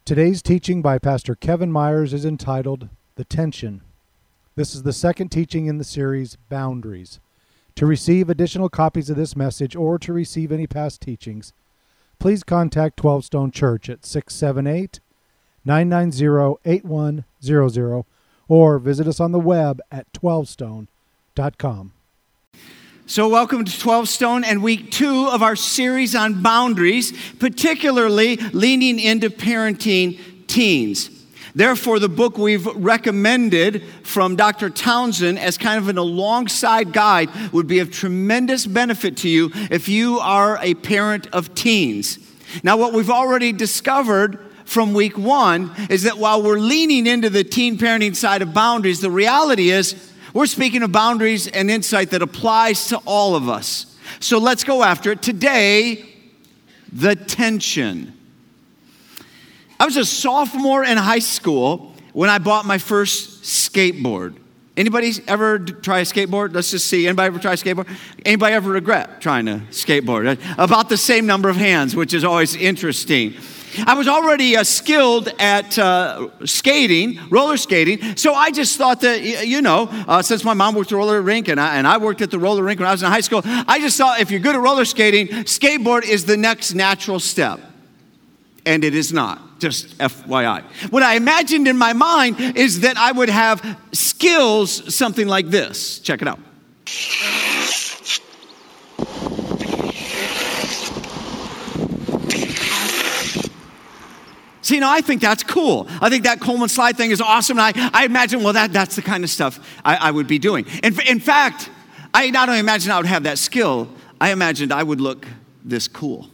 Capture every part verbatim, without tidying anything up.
Today's teaching by Pastor Kevin Myers is entitled, The Tension. This is the second teaching in the series, Boundaries. To receive additional copies of this message or to receive any past teachings, please contact twelve Stone Church at six seven eight, nine nine zero, eight one zero zero or visit us on the web at twelve stone dot com. So welcome to twelve Stone and week two of our series on boundaries, particularly leaning into parenting teens. Therefore, the book we've recommended from Doctor Townsend as kind of an alongside guide would be of tremendous benefit to you if you are a parent of teens. Now, what we've already discovered from week one is that while we're leaning into the teen parenting side of boundaries, the reality is we're speaking of boundaries and insight that applies to all of us. So let's go after it. Today, the tension. I was a sophomore in high school when I bought my first skateboard. Anybody ever try a skateboard? Let's just see. Anybody ever try a skateboard? Anybody ever regret trying a skateboard? About the same number of hands, which is always interesting. I was already uh, skilled at uh, skating, roller skating, so I just thought that, you know, uh, since my mom worked at the roller rink and I, and I worked at the roller rink when I was in high school, I just thought if you're good at roller skating, skateboard is the next natural step. And it is not, just F Y I. What I imagined in my mind is that I would have skills something like this. Check it out. See, you know, I think that's cool. I think that Coleman slide thing is awesome. And I, I imagine, well, that, that's the kind of stuff I, I would be doing. In, in fact, I not only imagined I would have that skill, I imagined I would look this cool.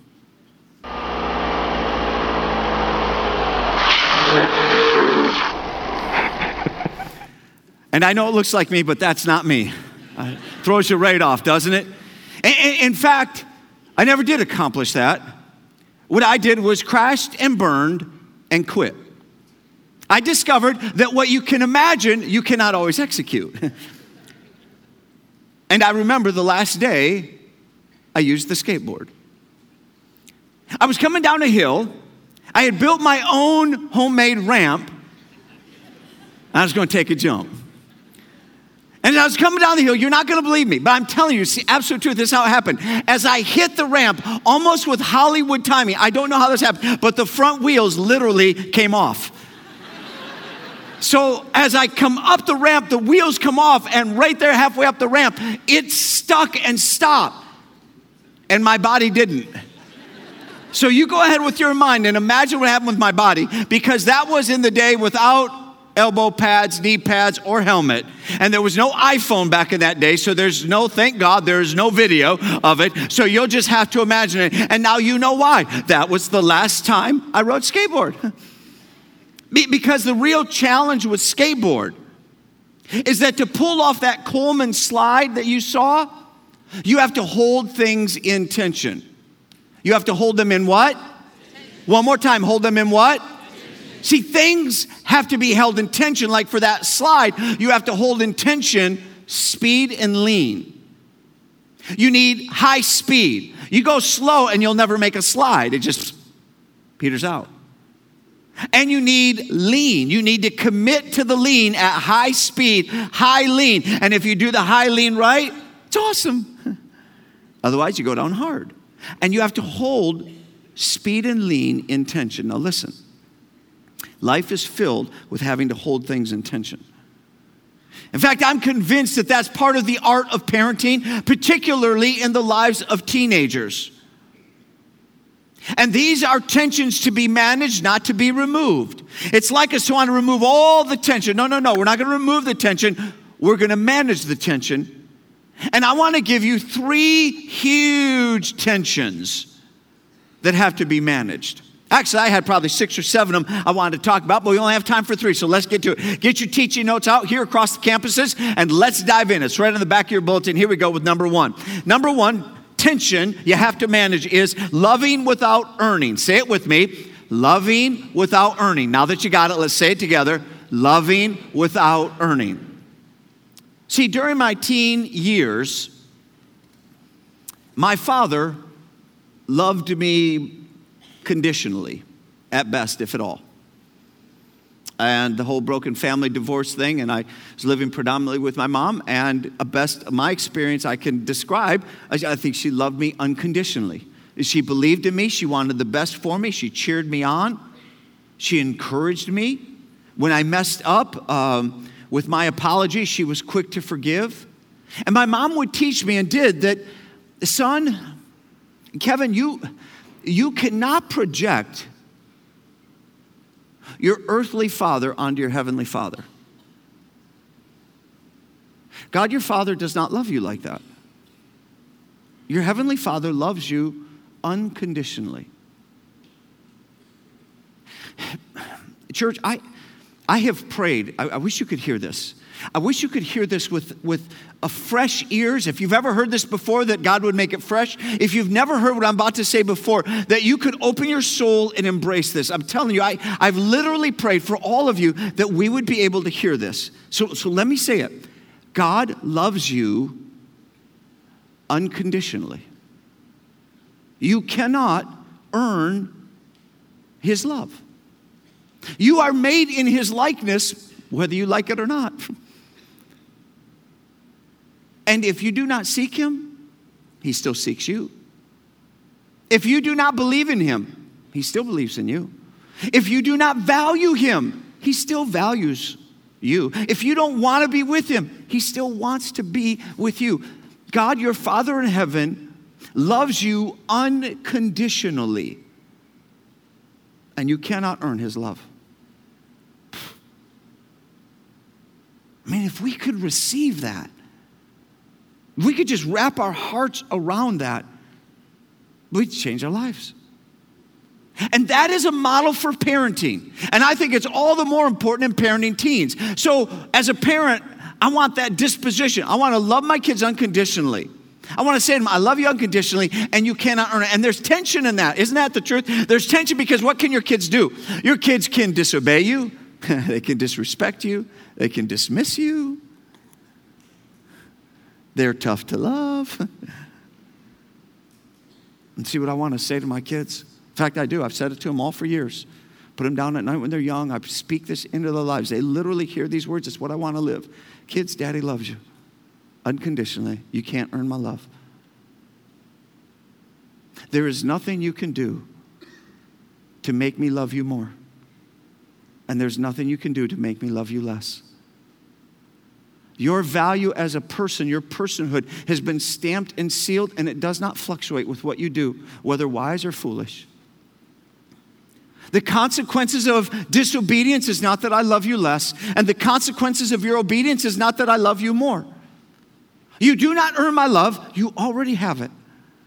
And I know it looks like me, but that's not me. Uh, throws you right off, doesn't it? In, in fact, I never did accomplish that. What I did was crashed and burned and quit. I discovered that what you can imagine, you cannot always execute. And I remember the last day I used the skateboard. I was coming down a hill. I had built my own homemade ramp. I was going to take a jump. And I was coming down the hill. You're not going to believe me, but I'm telling you, see, absolute truth, this is how it happened. As I hit the ramp, almost with Hollywood timing, I don't know how this happened, but the front wheels literally came off. So as I come up the ramp, the wheels come off, and right there halfway up the ramp, it stuck and stopped. And my body didn't. So you go ahead with your mind and imagine what happened with my body, because that was in the day without elbow pads, knee pads, or helmet. And there was no iPhone back in that day, so there's no, thank God, there's no video of it. So you'll just have to imagine it. And now you know why. That was the last time I rode skateboard. Because the real challenge with skateboard is that to pull off that Coleman slide that you saw, you have to hold things in tension. You have to hold them in what? One more time, hold them in what? See, things have to be held in tension. Like for that slide, you have to hold in tension speed and lean. You need high speed. You go slow and you'll never make a slide. It just peters out. And you need lean. You need to commit to the lean at high speed, high lean. And if you do the high lean right, it's awesome. Otherwise, you go down hard. And you have to hold speed and lean in tension. Now listen. Life is filled with having to hold things in tension. In fact, I'm convinced that that's part of the art of parenting, particularly in the lives of teenagers. And these are tensions to be managed, not to be removed. It's like us to want to remove all the tension. No, no, no, we're not going to remove the tension. We're going to manage the tension. And I want to give you three huge tensions that have to be managed. Actually, I had probably six or seven of them I wanted to talk about, but we only have time for three, so let's get to it. Get your teaching notes out here across the campuses, and let's dive in. It's right on the back of your bulletin. Here we go with number one. Number one tension you have to manage is loving without earning. Say it with me. Loving without earning. Now that you got it, let's say it together. Loving without earning. See, during my teen years, my father loved me conditionally, at best, if at all. and the whole broken family divorce thing, and I was living predominantly with my mom, and a best my experience I can describe, I, I think she loved me unconditionally. She believed in me. She wanted the best for me. She cheered me on. She encouraged me. When I messed up um, with my apology, she was quick to forgive. And my mom would teach me, and did, that, son, Kevin, you, you cannot project your earthly father onto your heavenly Father. God, your Father, does not love you like that. Your heavenly Father loves you unconditionally. Church, I, I have prayed. I, I wish you could hear this. I wish you could hear this with, with a fresh ears. If you've ever heard this before, that God would make it fresh. If you've never heard what I'm about to say before, that you could open your soul and embrace this. I'm telling you, I, I've literally prayed for all of you that we would be able to hear this. So, so let me say it. God loves you unconditionally. You cannot earn his love. You are made in his likeness, whether you like it or not. And if you do not seek him, he still seeks you. If you do not believe in him, he still believes in you. If you do not value him, he still values you. If you don't want to be with him, he still wants to be with you. God, your Father in heaven, loves you unconditionally, and you cannot earn his love. I mean, if we could receive that, if we could just wrap our hearts around that, we'd change our lives. And that is a model for parenting. And I think it's all the more important in parenting teens. So as a parent, I want that disposition. I want to love my kids unconditionally. I want to say to them, I love you unconditionally, and you cannot earn it. And there's tension in that. Isn't that the truth? There's tension because what can your kids do? Your kids can disobey you. They can disrespect you. They can dismiss you. They're tough to love. And see what I want to say to my kids? In fact, I do. I've said it to them all for years. Put them down at night when they're young. I speak this into their lives. They literally hear these words. It's what I want to live. Kids, Daddy loves you unconditionally. You can't earn my love. There is nothing you can do to make me love you more. And there's nothing you can do to make me love you less. Your value as a person, your personhood, has been stamped and sealed, and it does not fluctuate with what you do, whether wise or foolish. The consequences of disobedience is not that I love you less, and the consequences of your obedience is not that I love you more. You do not earn my love, you already have it.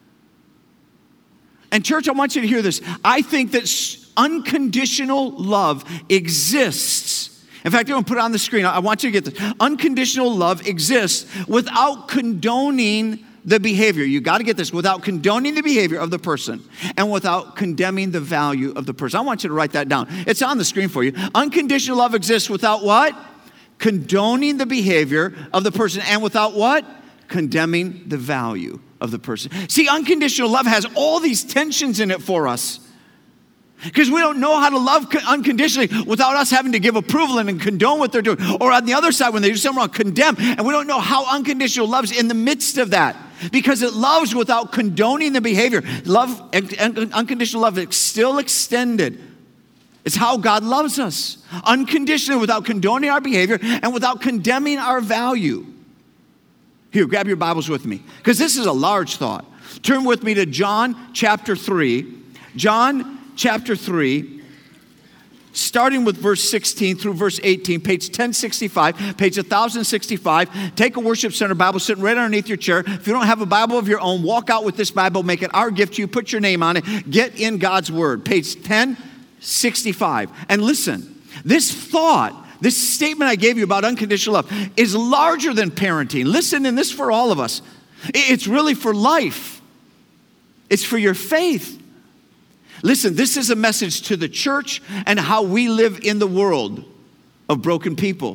And church, I want you to hear this. I think that unconditional love exists. In fact, I'm going to put it on the screen. I want you to get this. Unconditional love exists without condoning the behavior. You got to get this. Without condoning the behavior of the person and without condemning the value of the person. I want you to write that down. It's on the screen for you. Unconditional love exists without what? Condoning the behavior of the person and without what? Condemning the value of the person. See, unconditional love has all these tensions in it for us. Because we don't know how to love unconditionally without us having to give approval and condone what they're doing. Or on the other side, when they do something wrong, condemn. And we don't know how unconditional love is in the midst of that. Because it loves without condoning the behavior. Love, unconditional love is still extended. It's how God loves us. Unconditionally, without condoning our behavior and without condemning our value. Here, grab your Bibles with me. Because this is a large thought. Turn with me to John chapter three. John chapter three, starting with verse sixteen through verse eighteen, page ten sixty-five, page one thousand sixty-five. Take a worship center Bible sitting right underneath your chair. If you don't have a Bible of your own, walk out with this Bible, make it our gift to you, put your name on it, get in God's Word. Page ten sixty-five. And listen, this thought, this statement I gave you about unconditional love is larger than parenting. Listen, and this for all of us. It's really for life. It's for your faith. Listen, this is a message to the church and how we live in the world of broken people.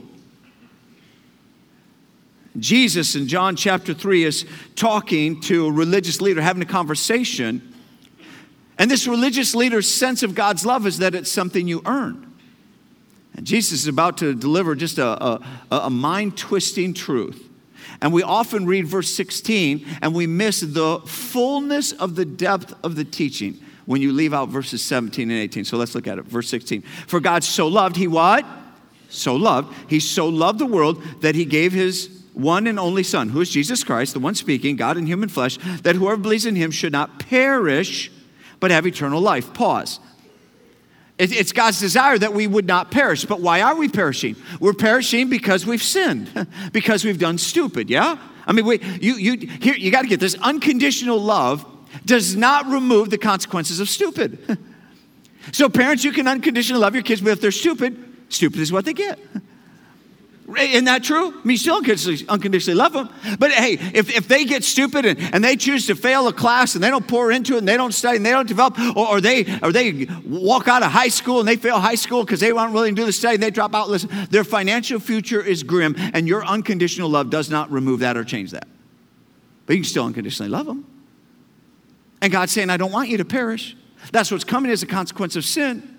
Jesus in John chapter three is talking to a religious leader, having a conversation. And this religious leader's sense of God's love is that it's something you earn. And Jesus is about to deliver just a, a, a mind-twisting truth. And we often read verse sixteen and we miss the fullness of the depth of the teaching when you leave out verses seventeen and eighteen. So let's look at it. Verse sixteen. For God so loved, he what? So loved. He so loved the world that he gave his one and only Son, who is Jesus Christ, the one speaking, God in human flesh, that whoever believes in him should not perish, but have eternal life. Pause. It's God's desire that we would not perish. But why are we perishing? We're perishing because we've sinned, because we've done stupid, yeah? I mean, we, you, you, here, you got to get this. Unconditional love does not remove the consequences of stupid. So parents, you can unconditionally love your kids, but if they're stupid, stupid is what they get. Isn't that true? I mean, you still unconditionally, unconditionally love them. But hey, if, if they get stupid and, and they choose to fail a class and they don't pour into it and they don't study and they don't develop, or, or they or they walk out of high school and they fail high school because they weren't willing to do the study and they drop out, listen, their financial future is grim, and your unconditional love does not remove that or change that. But you can still unconditionally love them. And God's saying, I don't want you to perish. That's what's coming as a consequence of sin.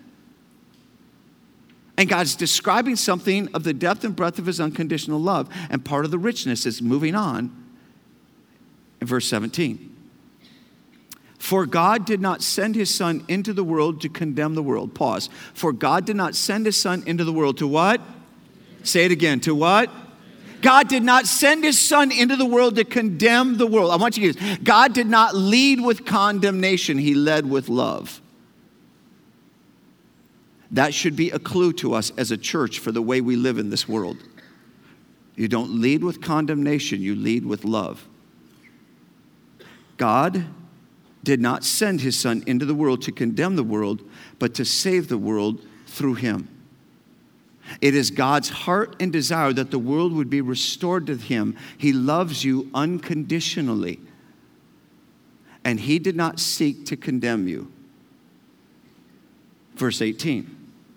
And God's describing something of the depth and breadth of his unconditional love. And part of the richness is moving on in verse seventeen. For God did not send his Son into the world to condemn the world. Pause. For God did not send his Son into the world to what? Say it again. To what? God did not send his Son into the world to condemn the world. I want you to get this. God did not lead with condemnation. He led with love. That should be a clue to us as a church for the way we live in this world. You don't lead with condemnation, you lead with love. God did not send his Son into the world to condemn the world, but to save the world through him. It is God's heart and desire that the world would be restored to him. He loves you unconditionally, and he did not seek to condemn you. Verse eighteen.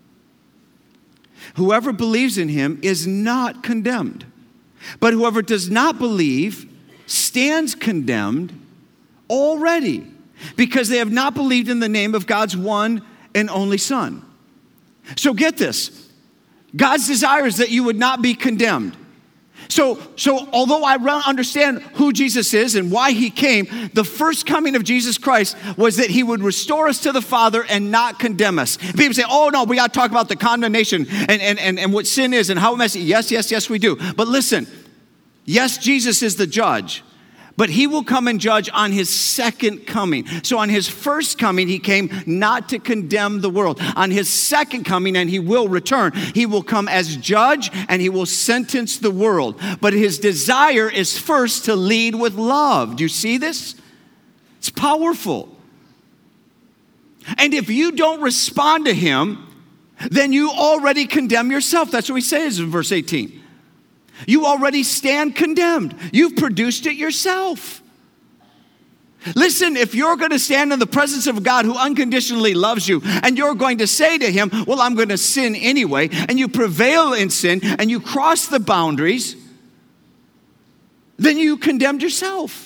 Whoever believes in him is not condemned, but whoever does not believe stands condemned already, because they have not believed in the name of God's one and only Son. So get this. God's desire is that you would not be condemned. So, so although I understand who Jesus is and why he came, the first coming of Jesus Christ was that he would restore us to the Father and not condemn us. People say, oh no, we got to talk about the condemnation and, and, and, and what sin is and how messy. Yes, yes, yes, we do. But listen, yes, Jesus is the judge, but he will come and judge on his second coming. So on his first coming, he came not to condemn the world. On his second coming, and he will return, he will come as judge and he will sentence the world. But his desire is first to lead with love. Do you see this? It's powerful. And if you don't respond to him, then you already condemn yourself. That's what he says in verse eighteen. You already stand condemned. You've produced it yourself. Listen, if you're going to stand in the presence of a God who unconditionally loves you, and you're going to say to him, well, I'm going to sin anyway, and you prevail in sin, and you cross the boundaries, then you condemned yourself.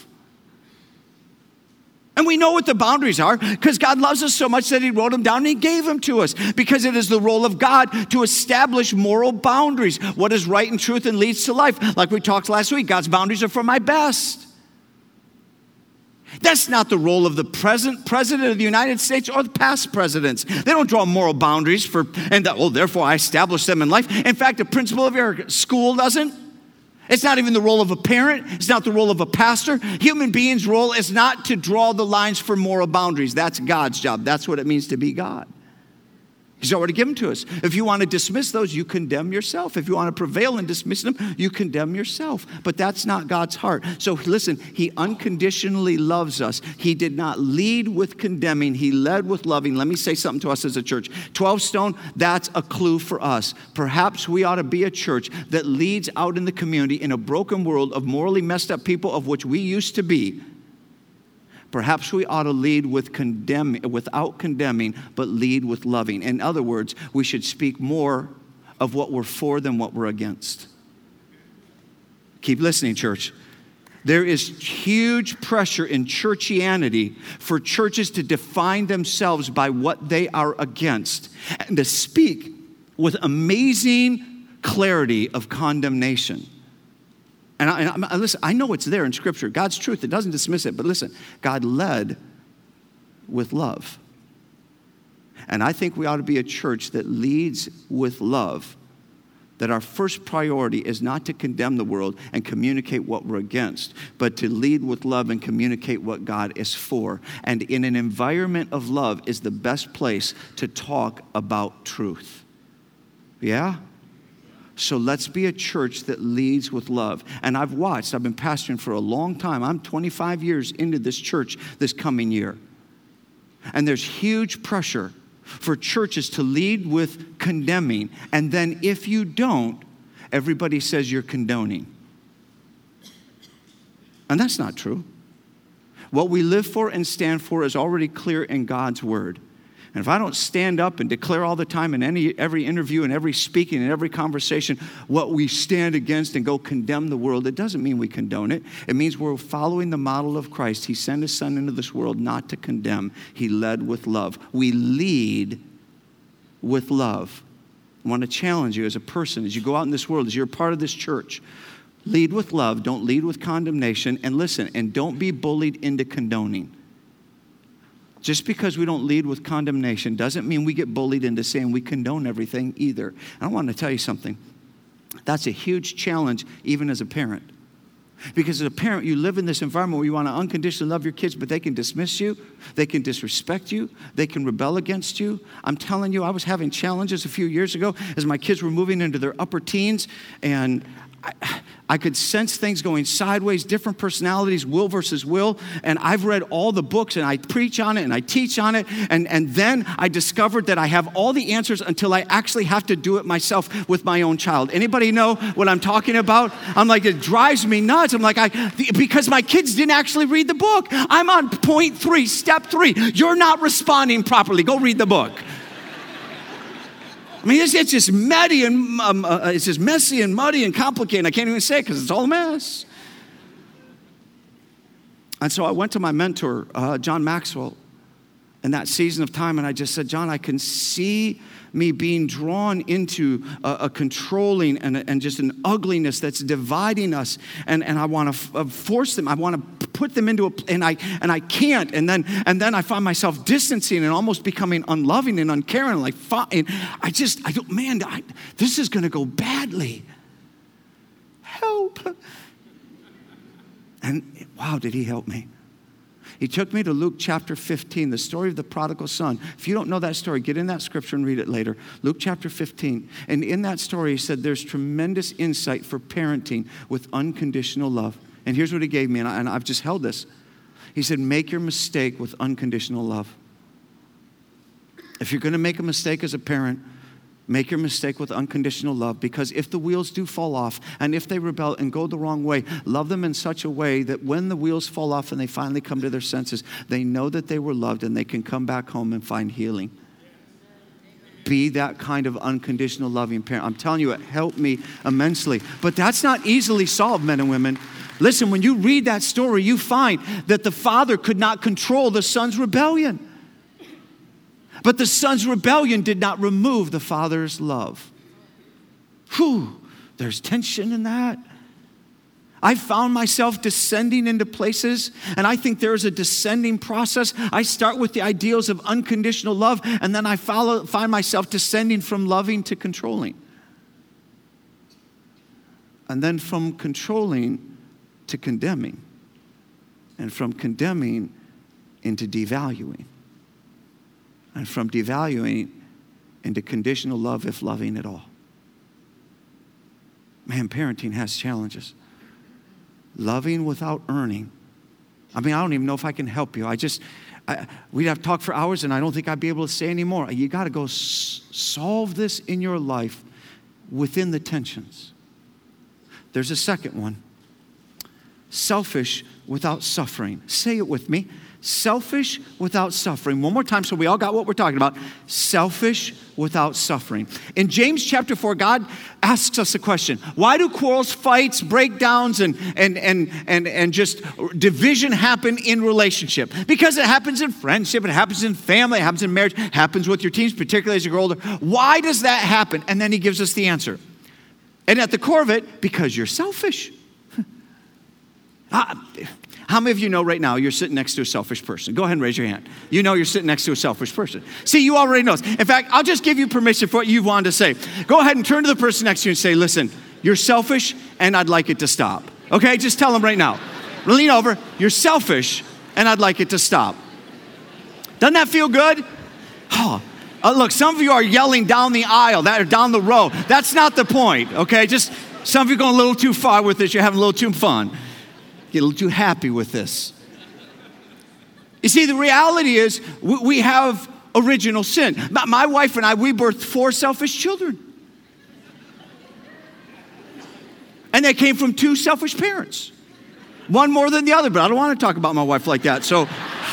And we know what the boundaries are because God loves us so much that he wrote them down and he gave them to us, because it is the role of God to establish moral boundaries. What is right and truth and leads to life? Like we talked last week, God's boundaries are for my best. That's not the role of the present president of the United States or the past presidents. They don't draw moral boundaries for, and oh, therefore I establish them in life. In fact, the principal of your school doesn't. It's not even the role of a parent. It's not the role of a pastor. Human beings' role is not to draw the lines for moral boundaries. That's God's job. That's what it means to be God. He's already given to us. If you want to dismiss those, you condemn yourself. If you want to prevail in dismissing them, you condemn yourself. But that's not God's heart. So listen, he unconditionally loves us. He did not lead with condemning. He led with loving. Let me say something to us as a church. twelve Stone, that's a clue for us. Perhaps we ought to be a church that leads out in the community in a broken world of morally messed up people, of which we used to be. Perhaps we ought to lead with condemn, without condemning, but lead with loving. In other words, we should speak more of what we're for than what we're against. Keep listening, church. There is huge pressure in churchianity for churches to define themselves by what they are against and to speak with amazing clarity of condemnation. And, I, and I, listen, I know it's there in Scripture. God's truth, it doesn't dismiss it. But listen, God led with love. And I think we ought to be a church that leads with love. That our first priority is not to condemn the world and communicate what we're against, but to lead with love and communicate what God is for. And in an environment of love is the best place to talk about truth. Yeah? So let's be a church that leads with love. And I've watched, I've been pastoring for a long time. I'm twenty-five years into this church this coming year. And there's huge pressure for churches to lead with condemning. And then if you don't, everybody says you're condoning. And that's not true. What we live for and stand for is already clear in God's word. And if I don't stand up and declare all the time in any every interview and every speaking and every conversation what we stand against and go condemn the world, it doesn't mean we condone it. It means we're following the model of Christ. He sent his son into this world not to condemn. He led with love. We lead with love. I want to challenge you as a person, as you go out in this world, as you're a part of this church. Lead with love. Don't lead with condemnation. And listen, and don't be bullied into condoning. Just because we don't lead with condemnation doesn't mean we get bullied into saying we condone everything either. And I want to tell you something. That's a huge challenge even as a parent. Because as a parent, you live in this environment where you want to unconditionally love your kids, but they can dismiss you, they can disrespect you, they can rebel against you. I'm telling you, I was having challenges a few years ago as my kids were moving into their upper teens, and I, I could sense things going sideways, different personalities, will versus will. And I've read all the books and I preach on it and I teach on it. And, and then I discovered that I have all the answers until I actually have to do it myself with my own child. Anybody know what I'm talking about? I'm like, it drives me nuts. I'm like, I because my kids didn't actually read the book. I'm on point three, step three. You're not responding properly. Go read the book. I mean, it's, it's just muddy and um, uh, it's just messy and muddy and complicated. I can't even say it because it's all a mess. And so I went to my mentor, uh, John Maxwell, in that season of time, and I just said, John, I can see me being drawn into a, a controlling and, and just an ugliness that's dividing us, and, and I want to f- uh, force them. I want to put them into a, and I and I can't, and then and then I find myself distancing and almost becoming unloving and uncaring. Like, and I just, I don't, man, I, this is going to go badly. Help! And wow, did he help me? He took me to Luke chapter fifteen, the story of the prodigal son. If you don't know that story, get in that scripture and read it later. Luke chapter fifteen. And in that story, he said there's tremendous insight for parenting with unconditional love. And here's what he gave me, and, I, and I've just held this. He said, make your mistake with unconditional love. If you're going to make a mistake as a parent, make your mistake with unconditional love, because if the wheels do fall off and if they rebel and go the wrong way, love them in such a way that when the wheels fall off and they finally come to their senses, they know that they were loved and they can come back home and find healing. Be that kind of unconditional loving parent. I'm telling you, it helped me immensely. But that's not easily solved, men and women. Listen, when you read that story, you find that the father could not control the son's rebellion. But the son's rebellion did not remove the father's love. Whew, there's tension in that. I found myself descending into places, and I think there's a descending process. I start with the ideals of unconditional love, and then I follow, find myself descending from loving to controlling. And then from controlling to condemning. And from condemning into devaluing. And from devaluing into conditional love, if loving at all. Man, parenting has challenges. Loving without earning. I mean, I don't even know if I can help you. I just, I, we'd have to talk for hours, and I don't think I'd be able to say any more. You got to go s- solve this in your life within the tensions. There's a second one. Selfish without suffering. Say it with me. Selfish without suffering. One more time so we all got what we're talking about. Selfish without suffering. In James chapter four, God asks us a question. Why do quarrels, fights, breakdowns, and, and, and, and, and just division happen in relationship? Because it happens in friendship, it happens in family, it happens in marriage, it happens with your teens, particularly as you grow older. Why does that happen? And then he gives us the answer. And at the core of it, because you're selfish. How many of you know right now you're sitting next to a selfish person? Go ahead and raise your hand. You know you're sitting next to a selfish person. See, you already know. In fact, I'll just give you permission for what you wanted to say. Go ahead and turn to the person next to you and say, listen, you're selfish and I'd like it to stop. Okay, just tell them right now. Lean over, you're selfish and I'd like it to stop. Doesn't that feel good? Oh, uh, look, some of you are yelling down the aisle, that or down the row. That's not the point, okay? Just some of you going a little too far with this. You're having a little too fun. Get a little too happy with this. You see, the reality is we, we have original sin. My, my wife and I, we birthed four selfish children. And they came from two selfish parents. One more than the other, but I don't want to talk about my wife like that. So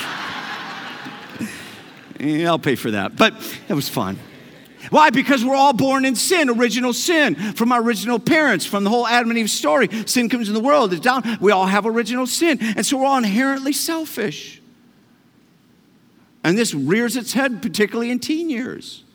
yeah, I'll pay for that. But it was fun. Why? Because we're all born in sin, original sin, from our original parents, from the whole Adam and Eve story. Sin comes in the world, it's down. We all have original sin. And so we're all inherently selfish. And this rears its head, particularly in teen years.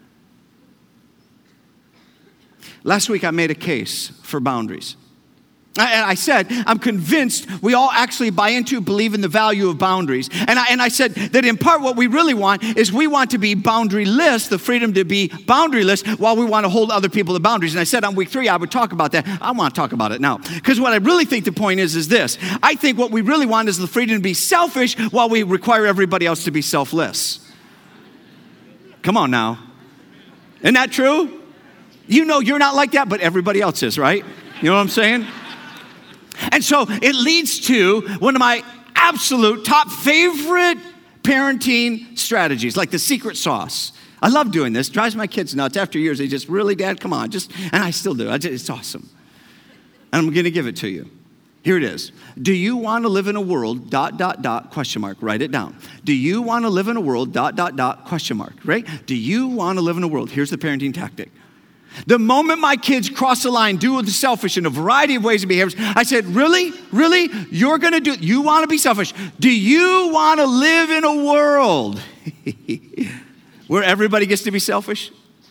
Last week I made a case for boundaries. And I said, I'm convinced we all actually buy into, believe in the value of boundaries. And I, and I said that in part what we really want is we want to be boundaryless, the freedom to be boundaryless, while we want to hold other people to boundaries. And I said on week three I would talk about that. I want to talk about it now. Because what I really think the point is, is this. I think what we really want is the freedom to be selfish while we require everybody else to be selfless. Come on now. Isn't that true? You know you're not like that, but everybody else is, right? You know what I'm saying? And so it leads to one of my absolute top favorite parenting strategies, like the secret sauce. I love doing this. Drives my kids nuts. After years, they just, really, Dad, come on. Just, and I still do. I just, it's awesome. And I'm going to give it to you. Here it is. Do you want to live in a world, dot, dot, dot, question mark, write it down. Do you want to live in a world, dot, dot, dot, question mark, right? Do you want to live in a world? Here's the parenting tactic. The moment my kids cross the line, do the selfish in a variety of ways and behaviors, I said, really? Really? You're going to do, you want to be selfish. Do you want to live in a world where everybody gets to be selfish?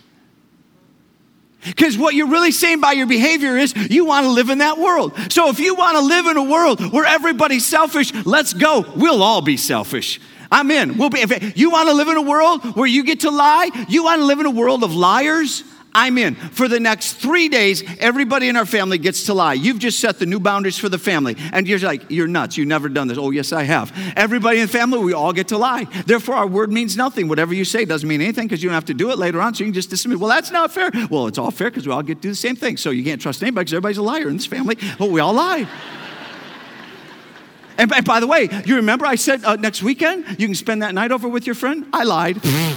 Because what you're really saying by your behavior is you want to live in that world. So if you want to live in a world where everybody's selfish, let's go. We'll all be selfish. I'm in. We'll be. If you want to live in a world where you get to lie, you want to live in a world of liars, I'm in. For the next three days, everybody in our family gets to lie. You've just set the new boundaries for the family. And you're like, you're nuts. You've never done this. Oh, yes, I have. Everybody in the family, we all get to lie. Therefore, our word means nothing. Whatever you say doesn't mean anything because you don't have to do it later on. So you can just dismiss. Well, that's not fair. Well, it's all fair because we all get to do the same thing. So you can't trust anybody because everybody's a liar in this family. Well, we all lie. And, and by the way, you remember I said uh, next weekend, you can spend that night over with your friend? I lied.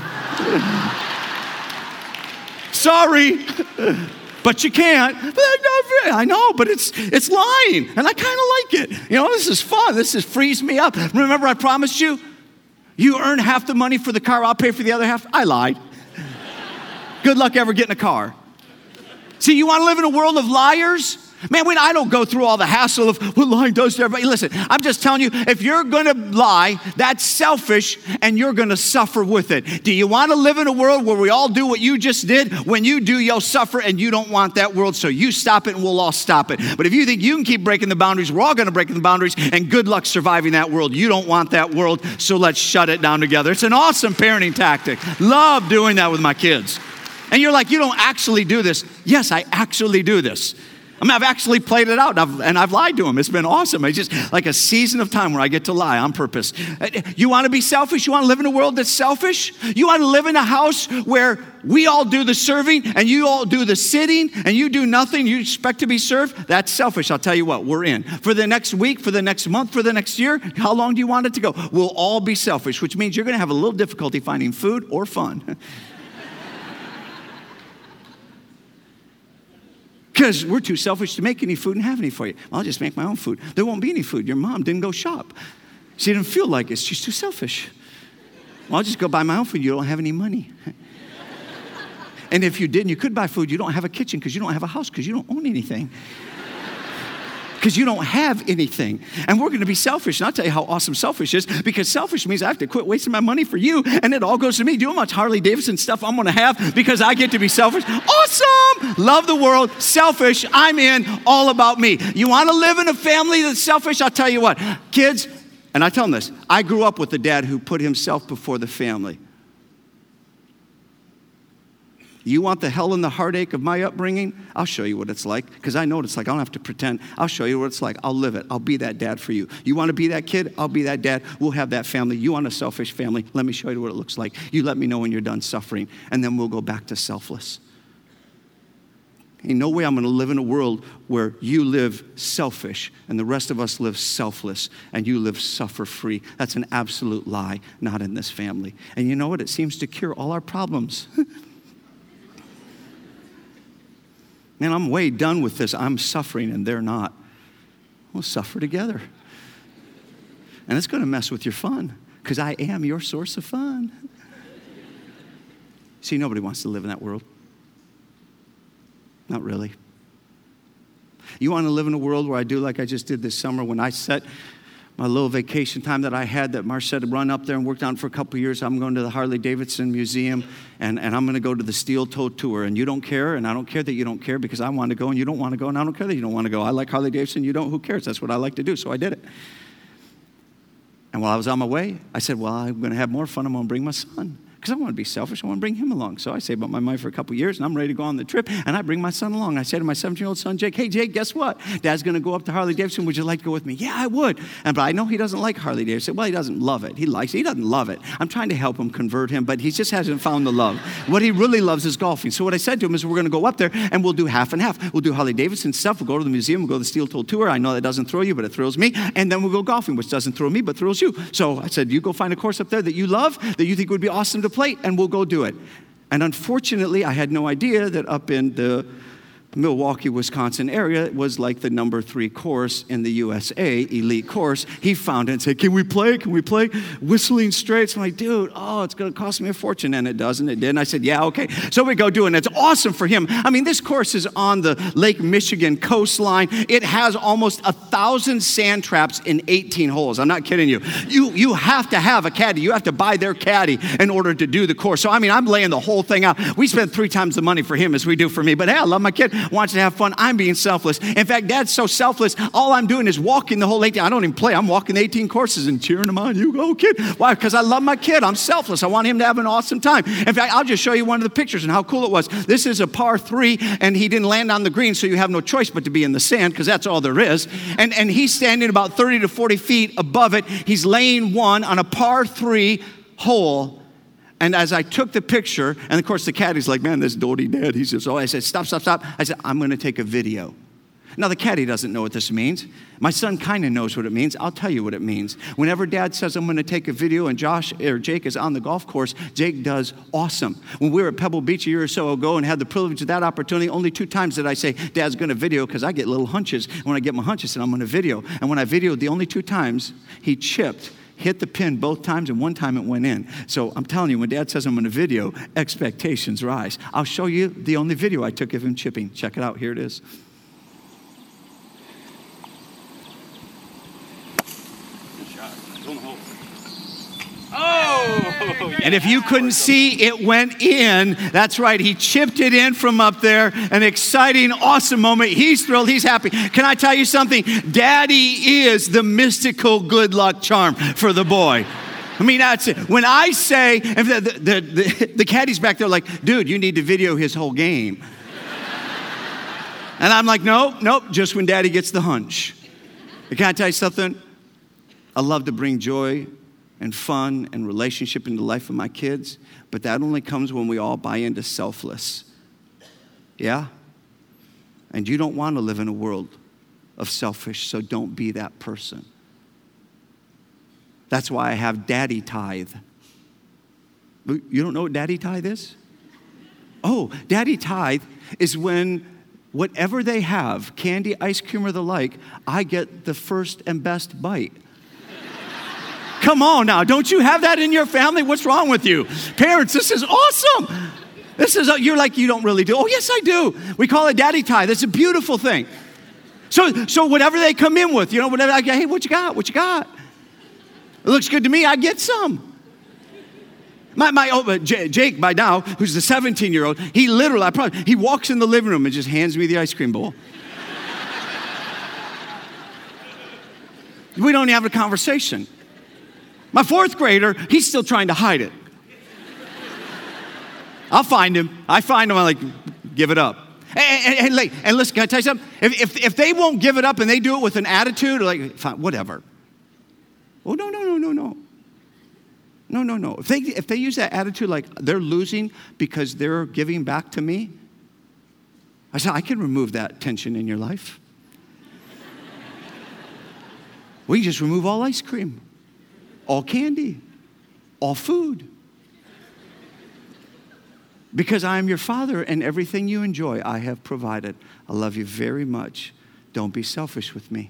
Sorry, but you can't. I know, but it's it's lying, and I kind of like it. You know, this is fun. This is frees me up. Remember I promised you, you earn half the money for the car, I'll pay for the other half? I lied. Good luck ever getting a car. See, you want to live in a world of liars? Man, when I don't go through all the hassle of what lying does to everybody. Listen, I'm just telling you, if you're going to lie, that's selfish and you're going to suffer with it. Do you want to live in a world where we all do what you just did? When you do, you'll suffer and you don't want that world. So you stop it and we'll all stop it. But if you think you can keep breaking the boundaries, we're all going to break the boundaries and good luck surviving that world. You don't want that world, so let's shut it down together. It's an awesome parenting tactic. Love doing that with my kids. And you're like, you don't actually do this. Yes, I actually do this. I mean, I've actually played it out, and I've, and I've lied to them. It's been awesome. It's just like a season of time where I get to lie on purpose. You want to be selfish? You want to live in a world that's selfish? You want to live in a house where we all do the serving, and you all do the sitting, and you do nothing, you expect to be served? That's selfish. I'll tell you what, we're in. For the next week, for the next month, for the next year, how long do you want it to go? We'll all be selfish, which means you're going to have a little difficulty finding food or fun. Because we're too selfish to make any food and have any for you. I'll just make my own food. There won't be any food. Your mom didn't go shop. She didn't feel like it. She's too selfish. Well, I'll just go buy my own food. You don't have any money. And if you didn't, you could buy food. You don't have a kitchen because you don't have a house because you don't own anything. Because you don't have anything. And we're going to be selfish. And I'll tell you how awesome selfish is, because selfish means I have to quit wasting my money for you, and it all goes to me. Do you know how much Harley Davidson stuff I'm going to have because I get to be selfish? Awesome! Love the world. Selfish. I'm in. All about me. You want to live in a family that's selfish? I'll tell you what. Kids, and I tell them this, I grew up with a dad who put himself before the family. You want the hell and the heartache of my upbringing? I'll show you what it's like, because I know what it's like. I don't have to pretend. I'll show you what it's like. I'll live it. I'll be that dad for you. You want to be that kid? I'll be that dad. We'll have that family. You want a selfish family? Let me show you what it looks like. You let me know when you're done suffering, and then we'll go back to selfless. Ain't no way I'm going to live in a world where you live selfish and the rest of us live selfless and you live suffer-free. That's an absolute lie, not in this family. And you know what? It seems to cure all our problems. Man, I'm way done with this. I'm suffering and they're not. We'll suffer together. And it's going to mess with your fun, because I am your source of fun. See, nobody wants to live in that world. Not really. You want to live in a world where I do like I just did this summer when I set my little vacation time that I had that Marcia had run up there and worked on for a couple of years. I'm going to the Harley Davidson Museum, and, and I'm going to go to the Steel Toe Tour. And you don't care, and I don't care that you don't care, because I want to go, and you don't want to go, and I don't care that you don't want to go. I like Harley Davidson. You don't. Who cares? That's what I like to do, so I did it. And while I was on my way, I said, well, I'm going to have more fun. I'm going to bring my son, because I want to be selfish. I want to bring him along. So I saved up my money for a couple of years, and I'm ready to go on the trip, and I bring my son along. I say to my seventeen-year-old son, Jake, hey, Jake, guess what? Dad's going to go up to Harley Davidson. Would you like to go with me? Yeah, I would. And but I know he doesn't like Harley Davidson. Well, he doesn't love it. He likes it. He doesn't love it. I'm trying to help him, convert him, but he just hasn't found the love. What he really loves is golfing. So what I said to him is, we're going to go up there, and we'll do half and half. We'll do Harley Davidson stuff. We'll go to the museum. We'll go to the Steel Toe Tour. I know that doesn't throw you, but it thrills me. And then we'll go golfing, which doesn't throw me, but thrills you. So I said, you go find a course up there that you love, that you think would be awesome to play, and we'll go do it. And unfortunately, I had no idea that up in the Milwaukee, Wisconsin area was like the number three course in the U S A, elite course. He found it and said, can we play? Can we play? Whistling Straits. I'm like, dude, oh, it's going to cost me a fortune. And it doesn't. It did. And I said, yeah, okay. So we go do it. And it's awesome for him. I mean, this course is on the Lake Michigan coastline. It has almost a thousand sand traps in eighteen holes. I'm not kidding you. You, you have to have a caddy. You have to buy their caddy in order to do the course. So, I mean, I'm laying the whole thing out. We spend three times the money for him as we do for me. But hey, I love my kid. Wants to have fun. I'm being selfless. In fact, Dad's so selfless, all I'm doing is walking the whole eighteen. I don't even play. I'm walking the eighteen courses and cheering him on. You go, kid. Why? Because I love my kid. I'm selfless. I want him to have an awesome time. In fact, I'll just show you one of the pictures and how cool it was. This is a par three, and he didn't land on the green, so you have no choice but to be in the sand, because that's all there is. And, and he's standing about thirty to forty feet above it. He's laying one on a par three hole. And as I took the picture, and of course the caddy's like, man, this doty dad. He says, oh, I said, stop, stop, stop. I said, I'm going to take a video. Now, the caddy doesn't know what this means. My son kind of knows what it means. I'll tell you what it means. Whenever Dad says I'm going to take a video and Josh or Jake is on the golf course, Jake does awesome. When we were at Pebble Beach a year or so ago and had the privilege of that opportunity, only two times did I say, Dad's going to video, because I get little hunches. When I get my hunches, I said, I'm going to video. And when I videoed, the only two times he chipped, hit the pin both times, and one time it went in. So I'm telling you, when Dad says I'm going to video, expectations rise. I'll show you the only video I took of him chipping. Check it out. Here it is. Good shot. Go in the hole. Oh! And if you couldn't see, it went in. That's right. He chipped it in from up there. An exciting, awesome moment. He's thrilled. He's happy. Can I tell you something? Daddy is the mystical good luck charm for the boy. I mean, that's it. When I say, and the, the, the, the caddy's back there like, dude, you need to video his whole game. And I'm like, nope, nope, just when Daddy gets the hunch. Can I tell you something? I love to bring joy and fun and relationship into the life of my kids, but that only comes when we all buy into selfless. Yeah? And you don't want to live in a world of selfish, so don't be that person. That's why I have Daddy Tithe. You don't know what Daddy Tithe is? Oh, Daddy Tithe is when whatever they have, candy, ice cream, or the like, I get the first and best bite. Come on now. Don't you have that in your family? What's wrong with you? Parents, this is awesome. This is, a, you're like, you don't really do. Oh, yes, I do. We call it daddy tie. That's a beautiful thing. So, so whatever they come in with, you know, whatever I get, hey, what you got? What you got? It looks good to me. I get some. My, my oh, J- Jake, by now, who's the seventeen-year-old, he literally, I probably, he walks in the living room and just hands me the ice cream bowl. We don't have a conversation. My fourth grader, he's still trying to hide it. I'll find him. I find him, I'm like, give it up. And, and, and, and listen, can I tell you something? If, if, if they won't give it up and they do it with an attitude, like, fine, whatever. Oh, no, no, no, no, no. No, no, no. If they, if they use that attitude like they're losing because they're giving back to me, I said, I can remove that tension in your life. We just remove all ice cream, all candy, all food. Because I am your father and everything you enjoy, I have provided. I love you very much. Don't be selfish with me.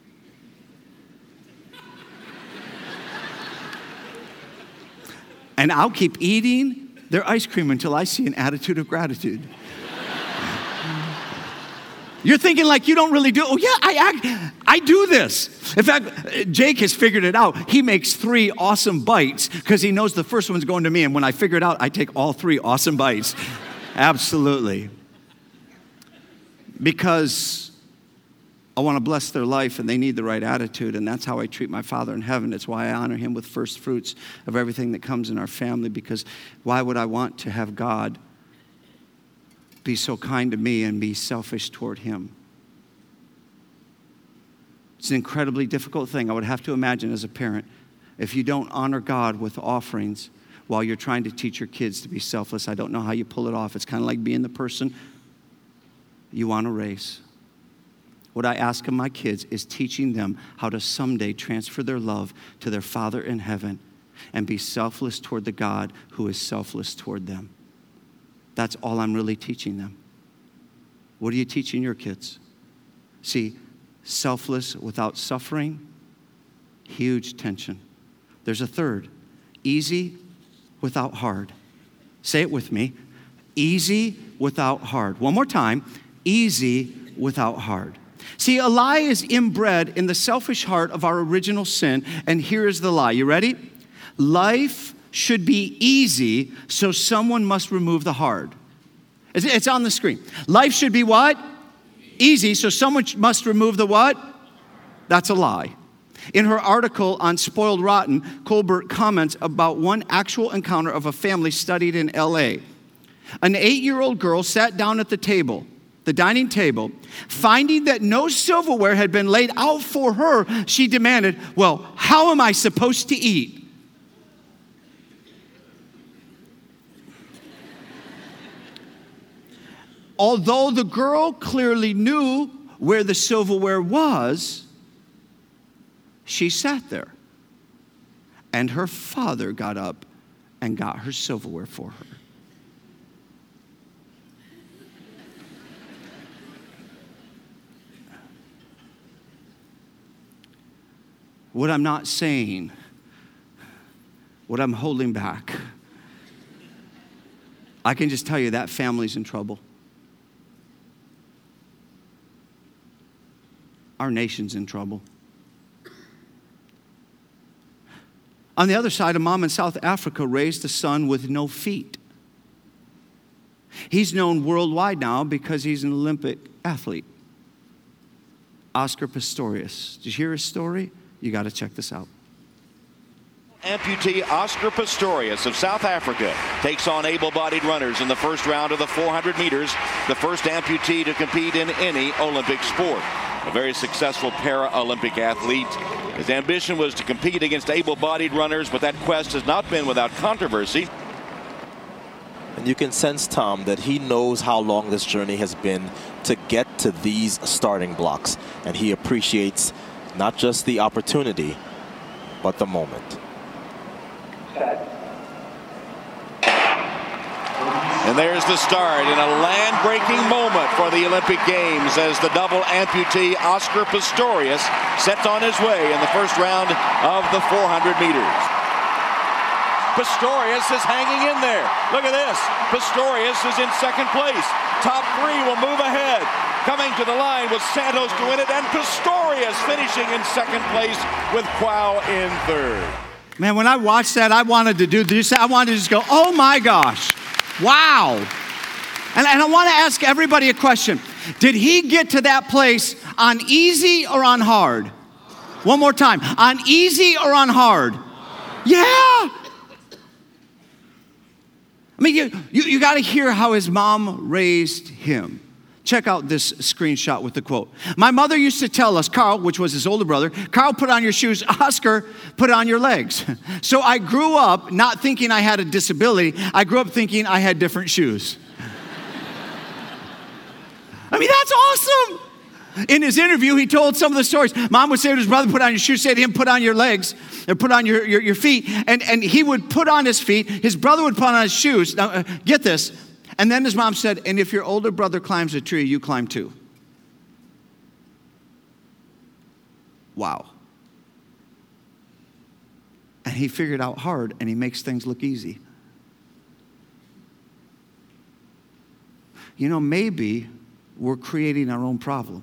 And I'll keep eating their ice cream until I see an attitude of gratitude. You're thinking like you don't really do. Oh yeah, I act, I do this. In fact, Jake has figured it out. He makes three awesome bites because he knows the first one's going to me. And when I figure it out, I take all three awesome bites. Absolutely. Because I want to bless their life and they need the right attitude. And that's how I treat my Father in heaven. It's why I honor him with first fruits of everything that comes in our family. Because why would I want to have God be so kind to me and be selfish toward him? It's an incredibly difficult thing. I would have to imagine as a parent, if you don't honor God with offerings while you're trying to teach your kids to be selfless, I don't know how you pull it off. It's kind of like being the person you want to raise. What I ask of my kids is teaching them how to someday transfer their love to their Father in heaven and be selfless toward the God who is selfless toward them. That's all I'm really teaching them. What are you teaching your kids? See, selfless without suffering, huge tension. There's a third, easy without hard. Say it with me, easy without hard. One more time, easy without hard. See, a lie is inbred in the selfish heart of our original sin, and here is the lie. You ready? Life should be easy, so someone must remove the hard. It's on the screen. Life should be what? Easy, so someone must remove the what? That's a lie. In her article on Spoiled Rotten, Colbert comments about one actual encounter of a family studied in L A. An eight-year-old girl sat down at the table, the dining table. Finding that no silverware had been laid out for her, she demanded, well, how am I supposed to eat? Although the girl clearly knew where the silverware was, she sat there. And her father got up and got her silverware for her. What I'm not saying, what I'm holding back, I can just tell you that family's in trouble. Our nation's in trouble. On the other side, a mom in South Africa raised a son with no feet. He's known worldwide now because he's an Olympic athlete. Oscar Pistorius. Did you hear his story? You got to check this out. Amputee Oscar Pistorius of South Africa takes on able-bodied runners in the first round of the four hundred meters, the first amputee to compete in any Olympic sport. A very successful para-Olympic athlete. His ambition was to compete against able-bodied runners, but that quest has not been without controversy. And you can sense, Tom, that he knows how long this journey has been to get to these starting blocks. And he appreciates not just the opportunity, but the moment. And there's the start in a land-breaking moment for the Olympic Games as the double amputee Oscar Pistorius sets on his way in the first round of the four hundred meters. Pistorius is hanging in there. Look at this. Pistorius is in second place. Top three will move ahead. Coming to the line with Santos to win it, and Pistorius finishing in second place with Quao in third. Man, when I watched that, I wanted to do this. I wanted to just go, oh my gosh. Wow. And, and I want to ask everybody a question. Did he get to that place on easy or on hard? One more time. On easy or on hard? Yeah. I mean, you, you, you got to hear how his mom raised him. Check out this screenshot with the quote. My mother used to tell us, Carl, which was his older brother, Carl, put on your shoes. Oscar, put on your legs. So I grew up not thinking I had a disability. I grew up thinking I had different shoes. I mean, that's awesome. In his interview, he told some of the stories. Mom would say to his brother, put on your shoes, say to him, put on your legs, or put on your, your, your feet. And, and he would put on his feet. His brother would put on his shoes. Now, uh, get this. And then his mom said, and if your older brother climbs a tree, you climb too. Wow. And he figured out hard, and he makes things look easy. You know, maybe we're creating our own problem.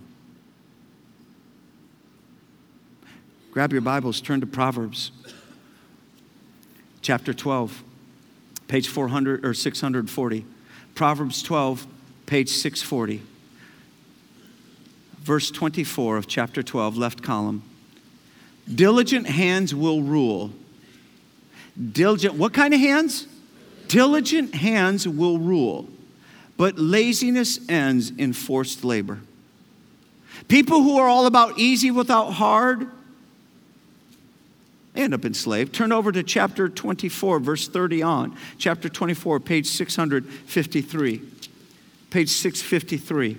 Grab your Bibles, turn to Proverbs, chapter twelve, page four hundred or six hundred forty. Proverbs twelve, page six forty. Verse twenty-four of chapter twelve, left column. Diligent hands will rule. Diligent, what kind of hands? Diligent hands will rule, but laziness ends in forced labor. People who are all about easy without hard, they end up enslaved. Turn over to chapter twenty-four, verse thirty on. Chapter twenty-four, page six hundred fifty-three. Page six fifty-three.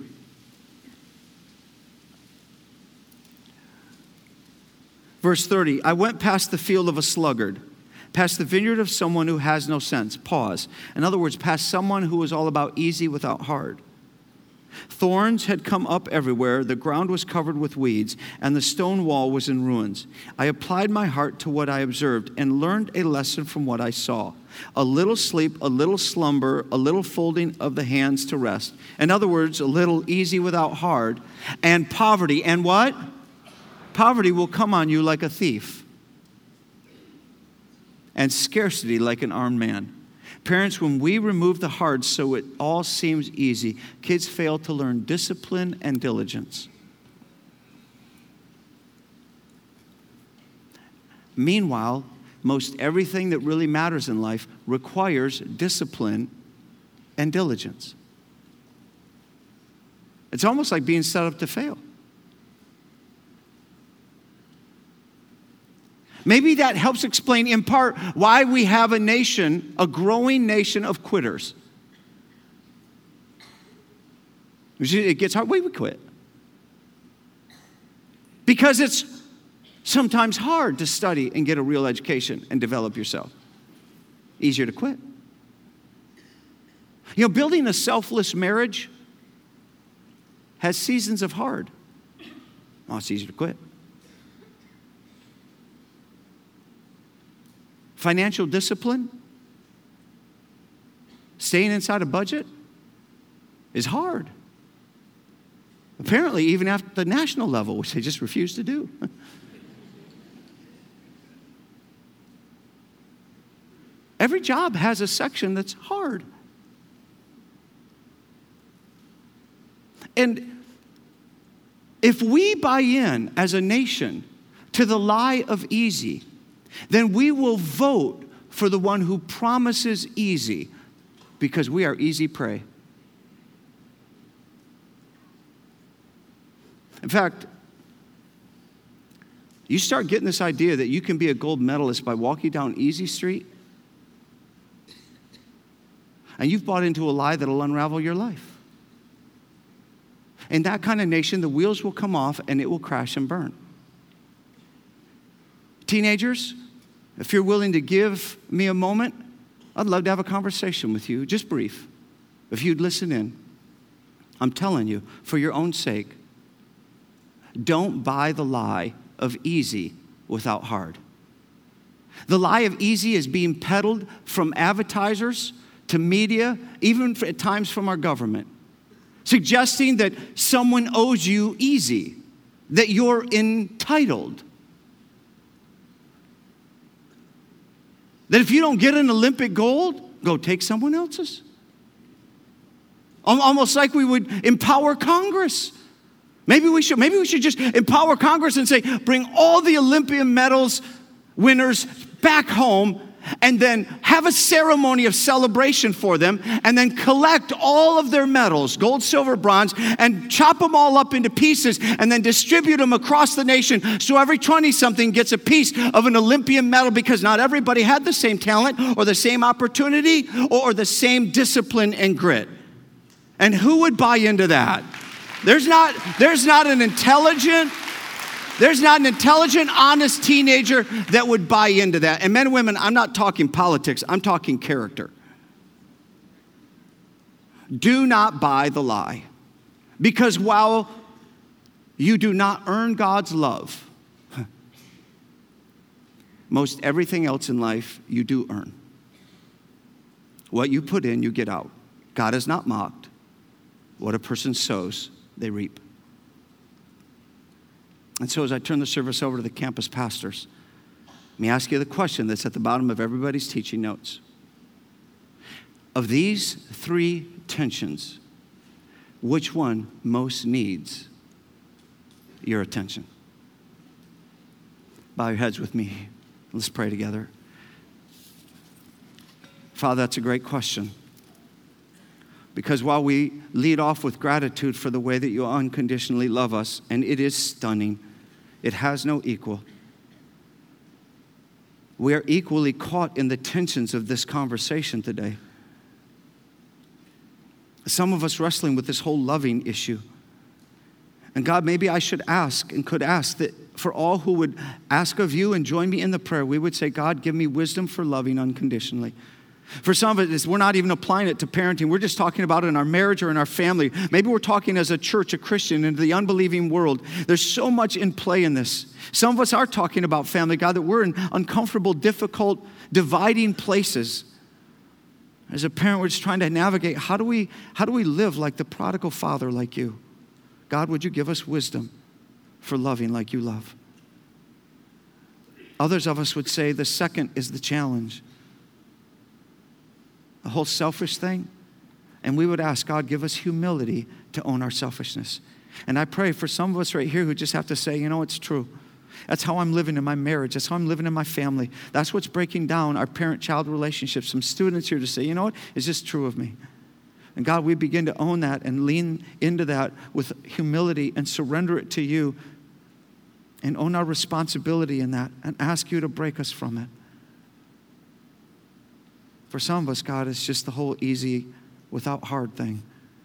Verse thirty, I went past the field of a sluggard, past the vineyard of someone who has no sense. Pause. In other words, past someone who was all about easy without hard. Thorns had come up everywhere, the ground was covered with weeds, and the stone wall was in ruins. I applied my heart to what I observed and learned a lesson from what I saw. A little sleep, a little slumber, a little folding of the hands to rest. In other words, a little easy without hard, and poverty. And what? Poverty will come on you like a thief, and scarcity like an armed man. Parents, when we remove the hard so it all seems easy, kids fail to learn discipline and diligence. Meanwhile, most everything that really matters in life requires discipline and diligence. It's almost like being set up to fail. Maybe that helps explain in part why we have a nation, a growing nation of quitters. It gets hard. Why we quit? Because it's sometimes hard to study and get a real education and develop yourself. Easier to quit. You know, building a selfless marriage has seasons of hard. Oh, it's easier to quit. Financial discipline, staying inside a budget is hard. Apparently, even at the national level, which they just refuse to do. Every job has a section that's hard. And if we buy in as a nation to the lie of easy, then we will vote for the one who promises easy, because we are easy prey. In fact, you start getting this idea that you can be a gold medalist by walking down Easy Street, and you've bought into a lie that'll unravel your life. In that kind of nation, the wheels will come off and it will crash and burn. Teenagers, if you're willing to give me a moment, I'd love to have a conversation with you, just brief. if you'd listen in, I'm telling you, for your own sake, don't buy the lie of easy without hard. The lie of easy is being peddled from advertisers to media, even at times from our government, suggesting that someone owes you easy, that you're entitled. That if you don't get an Olympic gold, go take someone else's. Almost like we would empower Congress. Maybe we should, maybe we should just empower Congress and say, bring all the Olympian medals winners back home and then have a ceremony of celebration for them and then collect all of their medals, gold, silver, bronze, and chop them all up into pieces and then distribute them across the nation so every twenty-something gets a piece of an Olympian medal, because not everybody had the same talent or the same opportunity or the same discipline and grit. And who would buy into that? There's not, there's not an intelligent, there's not an intelligent, honest teenager that would buy into that. And men and women, I'm not talking politics, I'm talking character. Do not buy the lie. Because while you do not earn God's love, most everything else in life you do earn. What you put in, you get out. God is not mocked. What a person sows, they reap. And so as I turn the service over to the campus pastors, let me ask you the question that's at the bottom of everybody's teaching notes. Of these three tensions, which one most needs your attention? Bow your heads with me. Let's pray together. Father, that's a great question. Because while we lead off with gratitude for the way that you unconditionally love us, and it is stunning, it has no equal, we are equally caught in the tensions of this conversation today. Some of us wrestling with this whole loving issue. And God, maybe I should ask and could ask that for all who would ask of you and join me in the prayer, we would say, God, give me wisdom for loving unconditionally. For some of it, we're not even applying it to parenting. We're just talking about it in our marriage or in our family. Maybe we're talking as a church, a Christian, into the unbelieving world. There's so much in play in this. Some of us are talking about family, God, that we're in uncomfortable, difficult, dividing places. As a parent, we're just trying to navigate, how do we, how do we live like the prodigal father like you? God, would you give us wisdom for loving like you love? Others of us would say the second is the challenge. The whole selfish thing. And we would ask, God, give us humility to own our selfishness. And I pray for some of us right here who just have to say, you know, it's true. That's how I'm living in my marriage. That's how I'm living in my family. That's what's breaking down our parent-child relationships. Some students here to say, you know what, is this true of me? And God, we begin to own that and lean into that with humility and surrender it to you and own our responsibility in that and ask you to break us from it. For some of us, God, it's just the whole easy without hard thing.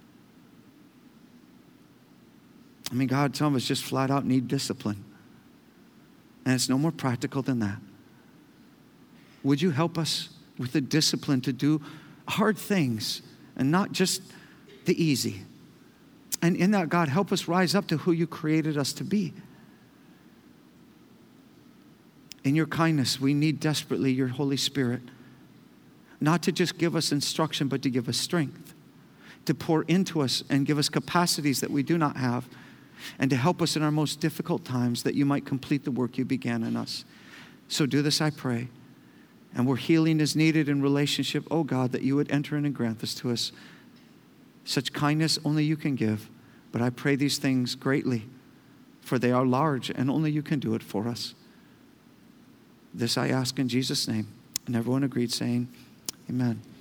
I mean, God, some of us just flat out need discipline. And it's no more practical than that. Would you help us with the discipline to do hard things and not just the easy? And in that, God, help us rise up to who you created us to be. In your kindness, we need desperately your Holy Spirit. Not to just give us instruction, but to give us strength, to pour into us and give us capacities that we do not have, and to help us in our most difficult times that you might complete the work you began in us. So do this, I pray. And where healing is needed in relationship, oh God, that you would enter in and grant this to us. Such kindness only you can give. But I pray these things greatly, for they are large and only you can do it for us. This I ask in Jesus' name. And everyone agreed saying, amen.